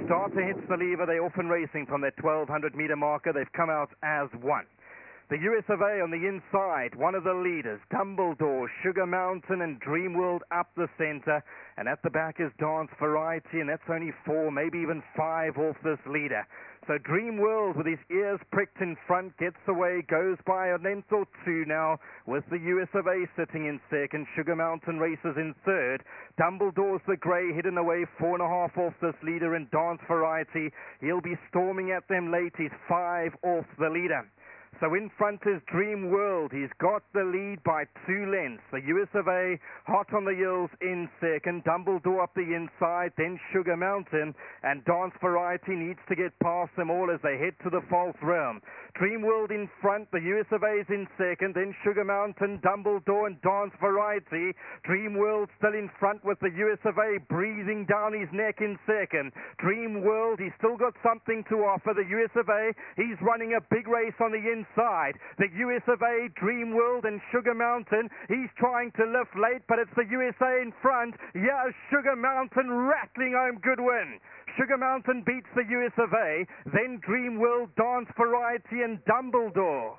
starter hits the lever, they're off and racing from their 1200-meter marker. They've come out as one. The US of A on the inside, one of the leaders, Dumbledore, Sugar Mountain and Dreamworld up the center. And at the back is Dance Variety, and that's only 4, maybe even 5 off this leader. So Dreamworld, with his ears pricked in front, gets away, goes by a length or 2 now, with the US of A sitting in second. Sugar Mountain races in third. Dumbledore's the grey, hidden away 4.5 off this leader, and Dance Variety, he'll be storming at them late. He's 5 off the leader. So in front is Dreamworld. He's got the lead by 2 lengths. The US of A, hot on the heels in second. Dumbledore up the inside, then Sugar Mountain. And Dance Variety needs to get past them all as they head to the false realm. Dreamworld in front, the US of A is in second, then Sugar Mountain, Dumbledore and Dance Variety. Dreamworld still in front with the US of A breathing down his neck in second. Dreamworld, he's still got something to offer. The US of A, he's running a big race on the inside. The US of A, Dreamworld and Sugar Mountain, he's trying to lift late, but it's the USA in front. Yeah, Sugar Mountain rattling home good win. Sugar Mountain beats the US of A, then Dreamworld, Dance Variety and Dumbledore.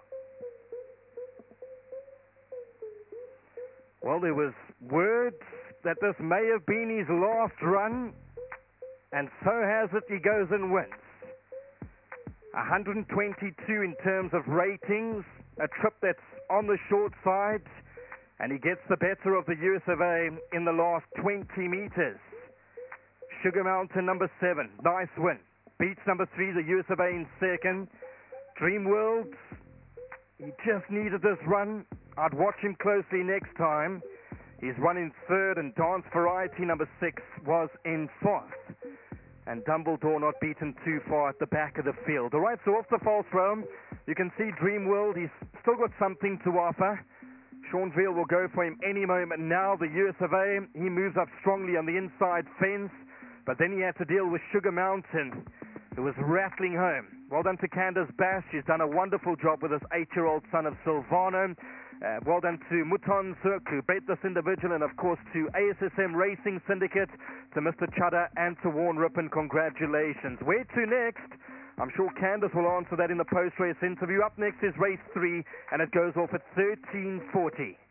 Well, there was words that this may have been his last run, and so has it. He goes and wins. 122 in terms of ratings, a trip that's on the short side, and he gets the better of the US of A in the last 20 meters. Sugar Mountain, number 7, nice win. Beats number 3, the US of A in second. Dreamworld, he just needed this run. I'd watch him closely next time. He's run in third, and Dance Variety, number 6, was in fourth. And Dumbledore not beaten too far at the back of the field. All right, so off the false realm, you can see Dreamworld, he's still got something to offer. Sean Veal will go for him any moment now. The US of A, he moves up strongly on the inside fence, but then he had to deal with Sugar Mountain, who was rattling home. Well done to Candace Bass. She's done a wonderful job with this 8-year-old son of Silvano. Well done to Muton Zirk, who bred this individual, and of course to ASSM Racing Syndicate, to Mr. Chudder and to Warren Rippon. Congratulations. Where to next? I'm sure Candace will answer that in the post-race interview. Up next is race 3, and it goes off at 13:40.